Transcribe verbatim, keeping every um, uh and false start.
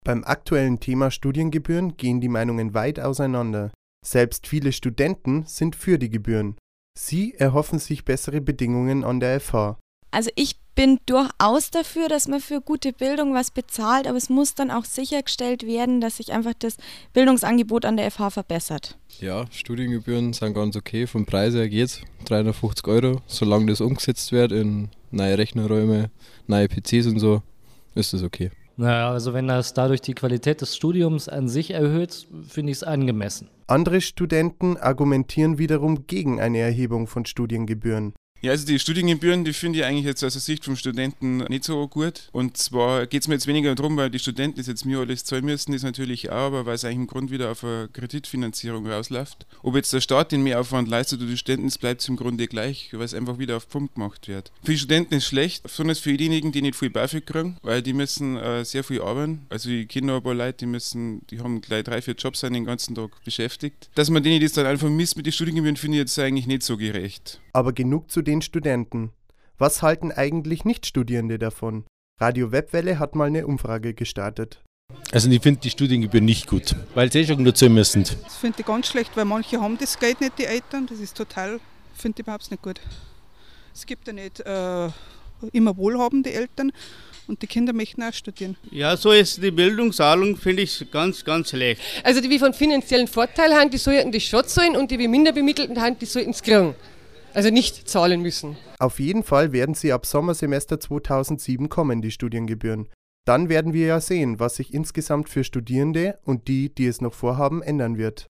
Beim aktuellen Thema Studiengebühren gehen die Meinungen weit auseinander. Selbst viele Studenten sind für die Gebühren. Sie erhoffen sich bessere Bedingungen an der F H. Also ich bin durchaus dafür, dass man für gute Bildung was bezahlt, aber es muss dann auch sichergestellt werden, dass sich einfach das Bildungsangebot an der F H verbessert. Ja, Studiengebühren sind ganz okay. Vom Preis her geht's. dreihundertfünfzig Euro. Solange das umgesetzt wird in neue Rechnerräume, neue P Cs und so, ist das okay. Naja, also wenn das dadurch die Qualität des Studiums an sich erhöht, finde ich es angemessen. Andere Studenten argumentieren wiederum gegen eine Erhebung von Studiengebühren. Ja, also die Studiengebühren, die finde ich eigentlich jetzt aus der Sicht vom Studenten nicht so gut. Und zwar geht es mir jetzt weniger darum, weil die Studenten das jetzt mir alles zahlen müssen, das natürlich auch, aber weil es eigentlich im Grund wieder auf eine Kreditfinanzierung rausläuft. Ob jetzt der Staat den Mehraufwand leistet oder die Studenten, das bleibt im Grunde gleich, weil es einfach wieder auf Pump gemacht wird. Für die Studenten ist es schlecht, besonders für diejenigen, die nicht viel BAföG kriegen, weil die müssen äh, sehr viel arbeiten. Also ich kenne ein paar Leute, die müssen, die haben gleich drei, vier Jobs, sind den ganzen Tag beschäftigt. Dass man denen das dann einfach misst mit den Studiengebühren, finde ich jetzt eigentlich nicht so gerecht. Aber genug zu den Studenten. Was halten eigentlich Nichtstudierende davon? Radio Webwelle hat mal eine Umfrage gestartet. Also ich finde die Studiengebühren nicht gut, weil sie schon nur zahlen müssen. Das finde ich ganz schlecht, weil manche haben das Geld nicht, die Eltern. Das ist total, finde ich überhaupt nicht gut. Es gibt ja nicht äh, immer wohlhabende Eltern und die Kinder möchten auch studieren. Ja, so ist die Bildungszahlung, finde ich, ganz, ganz schlecht. Also die, die von finanziellen Vorteil haben, die sollten das schon zahlen und die, die minder bemittelten haben, die sollten es kriegen. Also nicht zahlen müssen. Auf jeden Fall werden sie ab Sommersemester zweitausendsieben kommen, die Studiengebühren. Dann werden wir ja sehen, was sich insgesamt für Studierende und die, die es noch vorhaben, ändern wird.